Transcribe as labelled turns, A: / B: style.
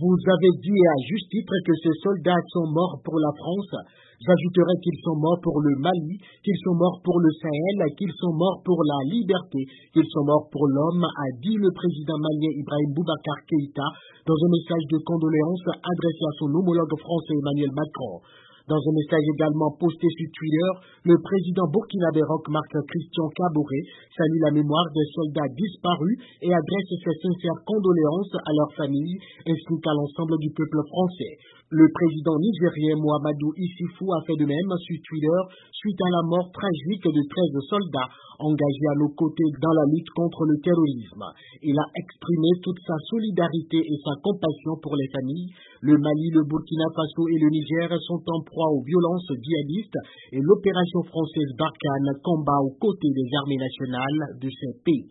A: Vous avez dit à juste titre que ces soldats sont morts pour la France. J'ajouterai qu'ils sont morts pour le Mali, qu'ils sont morts pour le Sahel, qu'ils sont morts pour la liberté, qu'ils sont morts pour l'homme, a dit le président malien Ibrahim Boubacar Keïta dans un message de condoléances adressé à son homologue français Emmanuel Macron. Dans un message également posté sur Twitter, le président burkinabé Roch-Marc Christian Kaboré salue la mémoire des soldats disparus et adresse ses sincères condoléances à leurs familles ainsi qu'à l'ensemble du peuple français. Le président nigérien Mohamedou Issoufou a fait de même sur Twitter suite à la mort tragique de 13 soldats engagés à nos côtés dans la lutte contre le terrorisme. Il a exprimé toute sa solidarité et sa compassion pour les familles. Le Mali, le Burkina Faso et le Niger sont en proie aux violences djihadistes et l'opération française Barkhane combat aux côtés des armées nationales de ces pays.